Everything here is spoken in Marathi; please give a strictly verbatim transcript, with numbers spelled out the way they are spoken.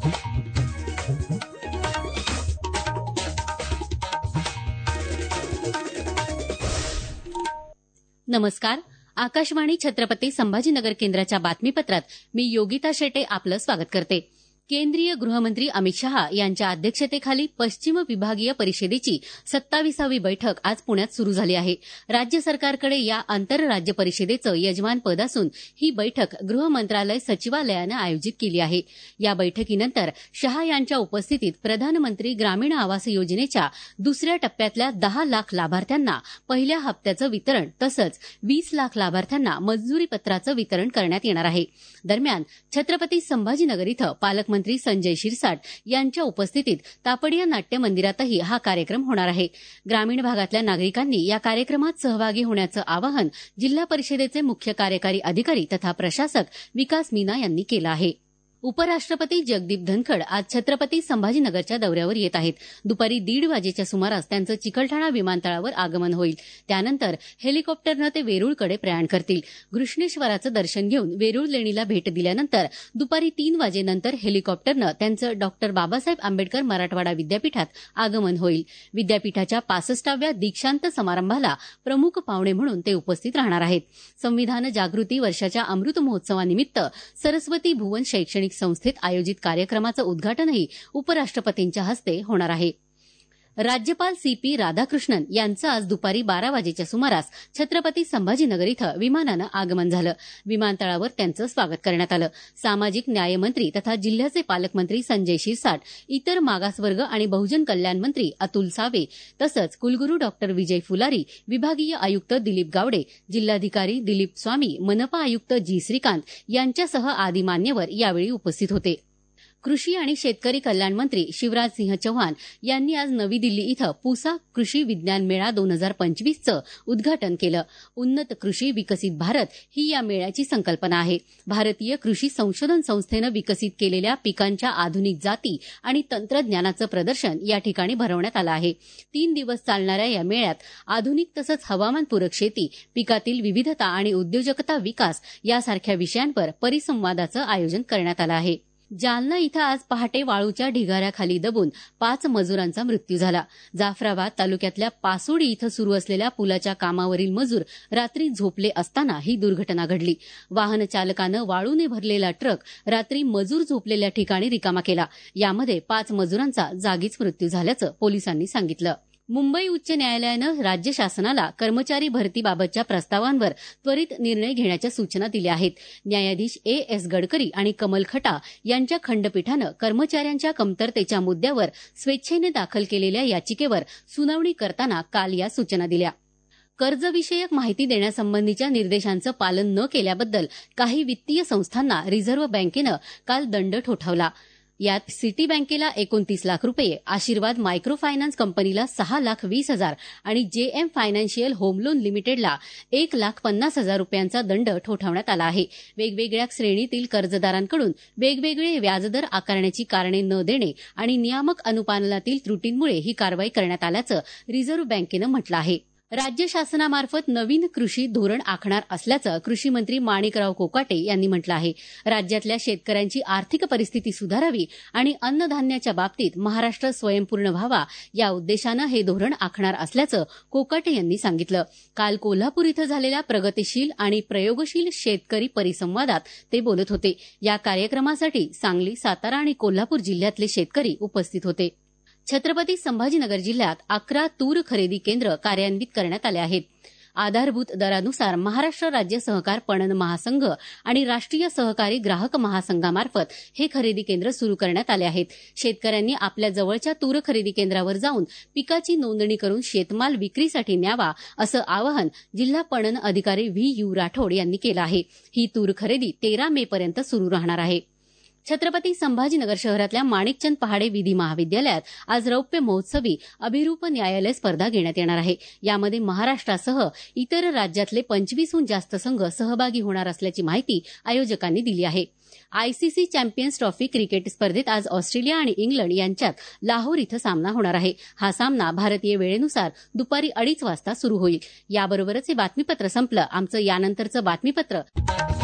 नमस्कार. आकाशवाणी छत्रपती संभाजीनगर केंद्राच्या बातमीपत्रात मी योगिता शेटे आपलं स्वागत करते. केंद्रीय गृहमंत्री अमित शहा यांच्या अध्यक्षतेखाली पश्चिम विभागीय परिषदेची सत्ताविसावी बैठक आज पुण्यात सुरू झाली आहे. राज्य सरकारकडे या आंतरराज्य परिषदेचं यजमानपद असून ही बैठक गृह मंत्रालय सचिवालयानं आयोजित केली आहे. या बैठकीनंतर शहा यांच्या उपस्थितीत प्रधानमंत्री ग्रामीण आवास योजनेच्या दुसऱ्या टप्प्यातल्या दहा लाख लाभार्थ्यांना पहिल्या हप्त्याचं वितरण तसंच वीस लाख लाभार्थ्यांना मंजुरी पत्राचं वितरण करण्यात येणार आहे. दरम्यान छत्रपती संभाजीनगर इथं पालकमंत्री मंत्री संजय शिरसाट यांच्या उपस्थितीत तापडिया नाट्य मंदिरातही हा कार्यक्रम होणार आहे. ग्रामीण भागातल्या नागरिकांनी या कार्यक्रमात सहभागी होण्याचं आवाहन जिल्हा परिषदेचे मुख्य कार्यकारी अधिकारी तथा प्रशासक विकास मीना यांनी केलं आहे. उपराष्ट्रपती जगदीप धनखड आज छत्रपती संभाजीनगरच्या दौऱ्यावर येत आहेत. दुपारी दीड वाजेच्या सुमारास त्यांचं चिकलठाणा विमानतळावर आगमन होईल. त्यानंतर हेलिकॉप्टरनं ते वेरूळकडे प्रयाण करतील. घृष्णेश्वराचं दर्शन घेऊन वेरूळ लेणीला भेट दिल्यानंतर दुपारी तीन वाजेनंतर हेलिकॉप्टरनं त्यांचं डॉक्टर बाबासाहेब आंबेडकर मराठवाडा विद्यापीठात आगमन होईल. विद्यापीठाच्या पासष्टाव्या दीक्षांत समारंभाला प्रमुख पाहुणे म्हणून ते उपस्थित राहणार आहेत. संविधान जागृती वर्षाच्या अमृत महोत्सवानिमित्त सरस्वती भुवन शैक्षणिक संस्थेत आयोजित कार्यक्रमाचं उद्घाटनही उपराष्ट्रपतींच्या हस्ते होणार आहे. राज्यपाल सी पी राधाकृष्णन यांचं आज दुपारी बारा वाजेच्या सुमारास छत्रपती संभाजीनगर इथं विमानानं आगमन झालं. विमानतळावर त्यांचं स्वागत करण्यात आलं. सामाजिक न्यायमंत्री तथा जिल्ह्याचे पालकमंत्री संजय शिरसाट, इतर मागासवर्ग आणि बहुजन कल्याण मंत्री अतुल सावे तसंच कुलगुरू डॉक्टर विजय फुलारी, विभागीय आयुक्त दिलीप गावडे, जिल्हाधिकारी दिलीप स्वामी, मनपा आयुक्त जी श्रीकांत यांच्यासह आदी मान्यवर यावेळी उपस्थित होते. कृषी आणि शेतकरी कल्याण मंत्री शिवराज सिंह चौहान यांनी आज नवी दिल्ली इथं पुसा कृषी विज्ञान मेळा दोन हजार पंचवीसचं उद्घाटन केलं. उन्नत कृषी विकसित भारत ही या मेळ्याची संकल्पना आहे. भारतीय कृषी संशोधन संस्थेनं विकसित केलेल्या पिकांच्या आधुनिक जाती आणि तंत्रज्ञानाचं प्रदर्शन या ठिकाणी भरवण्यात आलं आहे. तीन दिवस चालणाऱ्या या मेळ्यात आधुनिक तसंच हवामानपूरक शेती, पिकातील विविधता आणि उद्योजकता विकास यासारख्या विषयांवर परिसंवादाचं आयोजन करण्यात आलं आहे. जालना इथं आज पहाटे वाळूच्या ढिगाऱ्याखाली दबून पाच मजुरांचा मृत्यू झाला. जाफराबाद तालुक्यातल्या पासोडी इथं सुरू असलेल्या पुलाच्या कामावरील मजूर रात्री झोपले असताना ही दुर्घटना घडली. वाहन चालकानं वाळूने भरलेला ट्रक रात्री मजूर झोपलेल्या ठिकाणी रिकामा केला. यामध्ये पाच मजुरांचा जागीच मृत्यू झाल्याचं पोलिसांनी सांगितलं. मुंबई उच्च न्यायालयानं राज्य शासनाला कर्मचारी भरतीबाबतच्या प्रस्तावांवर त्वरित निर्णय घेण्याच्या सूचना दिल्या आहेत. न्यायाधीश ए एस गडकरी आणि कमल खटा यांच्या खंडपीठानं कर्मचाऱ्यांच्या कमतरतेच्या मुद्द्यावर स्वेच्छेने दाखल केलेल्या याचिकेवर सुनावणी करताना काल या सूचना दिल्या. कर्जविषयक माहिती देण्यासंबंधीच्या निर्देशांचं पालन न केल्याबद्दल काही वित्तीय संस्थांना रिझर्व्ह बँकेनं काल दंड ठोठावला. यात सिटी बँकेला एकोणतीस लाख रुपये, आशीर्वाद मायक्रो फायनान्स कंपनीला सहा लाख वीस हजार आणि जेएम फायनान्शियल होम लोन लिमिटेडला एक लाख पन्नास हजार रुपयांचा दंड ठोठावण्यात आला आहे. वेगवेगळ्या श्रेणीतील कर्जदारांकडून वेगवेगळे व्याजदर आकारण्याची कारणे न देणे आणि नियामक अनुपालनातील त्रुटींमुळे ही कारवाई करण्यात आल्याचं रिझर्व्ह बँकेनं म्हटलं आहे. राज्य शासनामार्फत नवीन कृषी धोरण आखणार असल्याचं कृषी मंत्री माणिकराव कोकाटे यांनी म्हटलं आहे. राज्यातल्या शेतकऱ्यांची आर्थिक परिस्थिती सुधारावी आणि अन्नधान्याच्या बाबतीत महाराष्ट्र स्वयंपूर्ण व्हावा या उद्देशानं हे धोरण आखणार असल्याचं कोकाटे यांनी सांगितलं. काल कोल्हापूर इथं झालेल्या प्रगतिशील आणि प्रयोगशील शेतकरी परिसंवादात ते बोलत होते. या कार्यक्रमासाठी सांगली, सातारा आणि कोल्हापूर जिल्ह्यातले शेतकरी उपस्थित होते. छत्रपती संभाजीनगर जिल्ह्यात अकरा तूर खरेदी केंद्र कार्यान्वित करण्यात आले आहेत. आधारभूत दरानुसार महाराष्ट्र राज्य सहकार पणन महासंघ आणि राष्ट्रीय सहकारी ग्राहक महासंघामार्फत हे खरेदी केंद्र सुरू करण्यात आले आहेत. शेतकऱ्यांनी आपल्या जवळच्या तूर खरेदी केंद्रावर जाऊन पिकाची नोंदणी करून शेतमाल विक्रीसाठी न्यावा असं आवाहन जिल्हा पणन अधिकारी व्ही यू राठोड यांनी केलं आहे. ही तूर खरेदी तेरा मे पर्यंत सुरू राहणार आहे. छत्रपती संभाजीनगर शहरातल्या माणिकचंद पहाडे विधी महाविद्यालयात आज रौप्य महोत्सवी अभिरूप न्यायालय स्पर्धा घेण्यात येणार आहे. यामध्ये महाराष्ट्रासह इतर राज्यातले पंचवीसहून जास्त संघ सहभागी होणार असल्याची माहिती आयोजकांनी दिली आहे. आयसीसी चॅम्पियन्स ट्रॉफी क्रिकेट स्पर्धेत आज ऑस्ट्रेलिया आणि इंग्लंड यांच्यात लाहोर इथं सामना होणार आहे. हा सामना भारतीय वेळेनुसार दुपारी अडीच वाजता सुरू होईल. याबरोबरच हे बातमीपत्र संपलं. आमचं यानंतरचं बातमीपत्र